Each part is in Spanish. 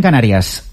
en Canarias.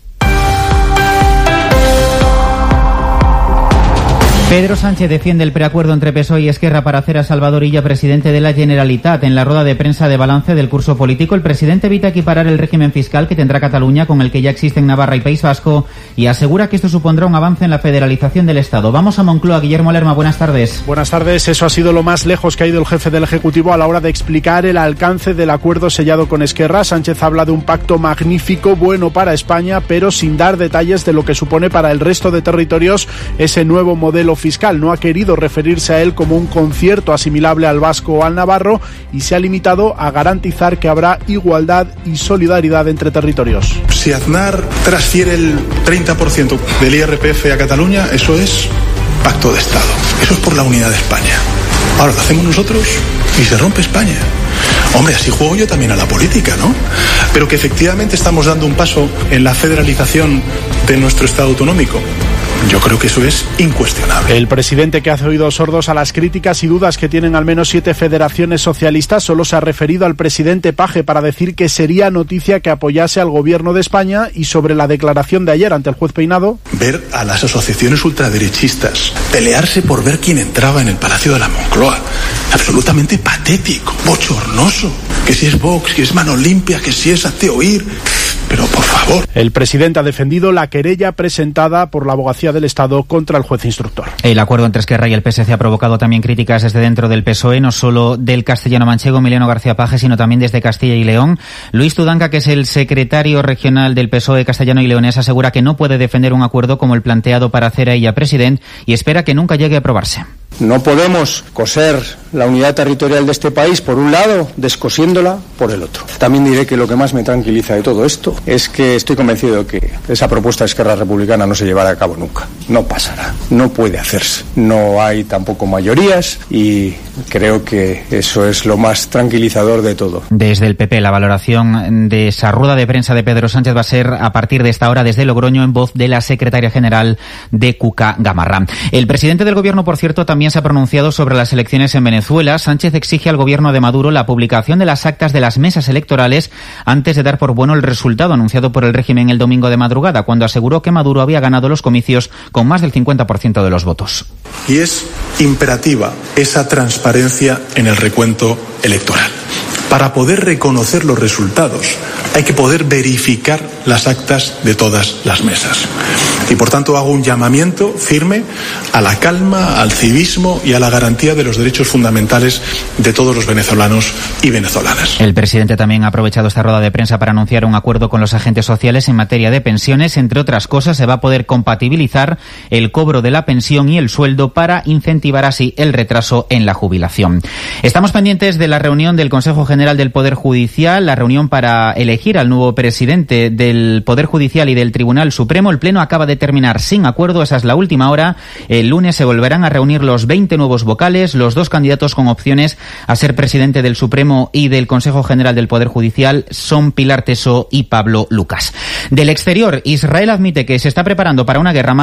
Pedro Sánchez defiende el preacuerdo entre PSOE y Esquerra para hacer a Salvador Illa presidente de la Generalitat. En la rueda de prensa de balance del curso político, el presidente evita equiparar el régimen fiscal que tendrá Cataluña con el que ya existe en Navarra y País Vasco y asegura que esto supondrá un avance en la federalización del Estado. Vamos a Moncloa. Guillermo Lerma, buenas tardes. Buenas tardes. Eso ha sido lo más lejos que ha ido el jefe del Ejecutivo a la hora de explicar el alcance del acuerdo sellado con Esquerra. Sánchez habla de un pacto magnífico, bueno para España, pero sin dar detalles de lo que supone para el resto de territorios ese nuevo modelo fiscal. No ha querido referirse a él como un concierto asimilable al vasco o al navarro y se ha limitado a garantizar que habrá igualdad y solidaridad entre territorios. Si Aznar transfiere el 30% del IRPF a Cataluña, eso es pacto de Estado. Eso es por la unidad de España. Ahora lo hacemos nosotros y se rompe España. Hombre, así juego yo también a la política, ¿no? Pero que efectivamente estamos dando un paso en la federalización de nuestro Estado autonómico. Yo creo que eso es incuestionable. El presidente, que hace oídos sordos a las críticas y dudas que tienen al menos 7 federaciones socialistas, solo se ha referido al presidente Paje para decir que sería noticia que apoyase al gobierno de España. Y sobre la declaración de ayer ante el juez Peinado, ver a las asociaciones ultraderechistas pelearse por ver quién entraba en el Palacio de la Moncloa, absolutamente patético, bochornoso. Que si es Vox, que es Mano Limpia, que si es Hazte Oír. Pero por favor. El presidente ha defendido la querella presentada por la Abogacía del Estado contra el juez instructor. El acuerdo entre Esquerra y el PSC ha provocado también críticas desde dentro del PSOE, no solo del castellano manchego Emiliano García Paje, sino también desde Castilla y León. Luis Tudanca, que es el secretario regional del PSOE castellano y leonés, asegura que no puede defender un acuerdo como el planteado para hacer a ella presidente y espera que nunca llegue a aprobarse. No podemos coser la unidad territorial de este país por un lado, descosiéndola por el otro. También diré que lo que más me tranquiliza de todo esto es que estoy convencido de que esa propuesta de Esquerra Republicana no se llevará a cabo nunca. No pasará, no puede hacerse. No hay tampoco mayorías y creo que eso es lo más tranquilizador de todo. Desde el PP, la valoración de esa rueda de prensa de Pedro Sánchez va a ser a partir de esta hora desde Logroño, en voz de la secretaria general de Cuca Gamarra. El presidente del gobierno, por cierto, también se ha pronunciado sobre las elecciones en Venezuela. Sánchez exige al gobierno de Maduro la publicación de las actas de las mesas electorales antes de dar por bueno el resultado anunciado por el régimen el domingo de madrugada, cuando aseguró que Maduro había ganado los comicios con más del 50% de los votos. Y es imperativa esa transparencia en el recuento electoral. Para poder reconocer los resultados hay que poder verificar las actas de todas las mesas. Y por tanto hago un llamamiento firme a la calma, al civismo y a la garantía de los derechos fundamentales de todos los venezolanos y venezolanas. El presidente también ha aprovechado esta rueda de prensa para anunciar un acuerdo con los agentes sociales en materia de pensiones. Entre otras cosas, se va a poder compatibilizar el cobro de la pensión y el sueldo para incentivar así el retraso en la jubilación. Estamos pendientes de la reunión del Consejo General del Poder Judicial, la reunión para elegir al nuevo presidente del Poder Judicial y del Tribunal Supremo. El Pleno acaba de terminar sin acuerdo, esa es la última hora. El lunes se volverán a reunir los 20 nuevos vocales, los 2 candidatos con opciones a ser presidente del Supremo y del Consejo General del Poder Judicial son Pilar Tesó y Pablo Lucas. Del exterior, Israel admite que se está preparando para una guerra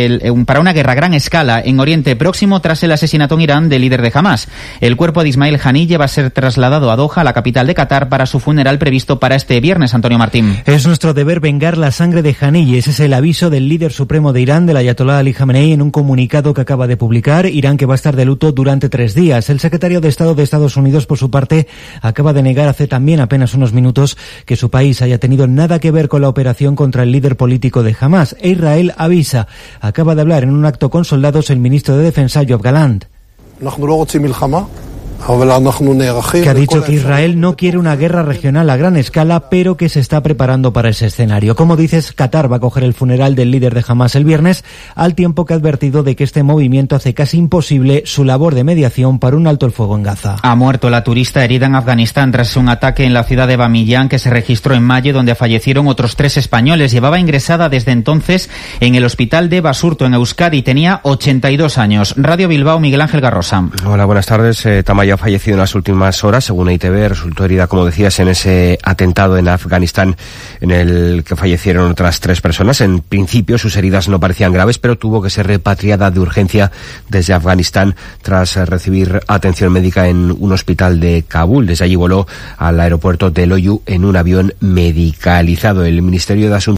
a gran escala en Oriente Próximo tras el asesinato en Irán del líder de Hamás. El cuerpo de Ismail Haniyeh va a ser trasladado a Doha, la capital de Qatar, para su funeral previsto para este viernes. Antonio Martín. Es nuestro deber vengar la sangre de Haniyeh. Ese es el aviso del líder supremo de Irán, del ayatolá Ali Khamenei, en un comunicado que acaba de publicar. Irán, que va a estar de luto durante 3 días. El secretario de Estado de Estados Unidos, por su parte, acaba de negar hace también apenas unos minutos que su país haya tenido nada que ver con la operación contra el líder político de Hamás. E Israel avisa. Acaba de hablar en un acto con soldados el ministro de Defensa, Yoav Gallant, que ha dicho que Israel no quiere una guerra regional a gran escala, pero que se está preparando para ese escenario. Como dices, Qatar va a coger el funeral del líder de Hamás el viernes, al tiempo que ha advertido de que este movimiento hace casi imposible su labor de mediación para un alto el fuego en Gaza. Ha muerto la turista herida en Afganistán tras un ataque en la ciudad de Bamillán que se registró en mayo, donde fallecieron otros 3 españoles. Llevaba ingresada desde entonces en el hospital de Basurto, en Euskadi, y tenía 82 años. Radio Bilbao, Miguel Ángel Garrosa. Hola, buenas tardes. Tamaya ha fallecido en las últimas horas, según ITV. Resultó herida, como decías, en ese atentado en Afganistán en el que fallecieron otras 3 personas. En principio sus heridas no parecían graves, pero tuvo que ser repatriada de urgencia desde Afganistán tras recibir atención médica en un hospital de Kabul. Desde allí voló al aeropuerto de Loyu en un avión medicalizado. El Ministerio de Asuntos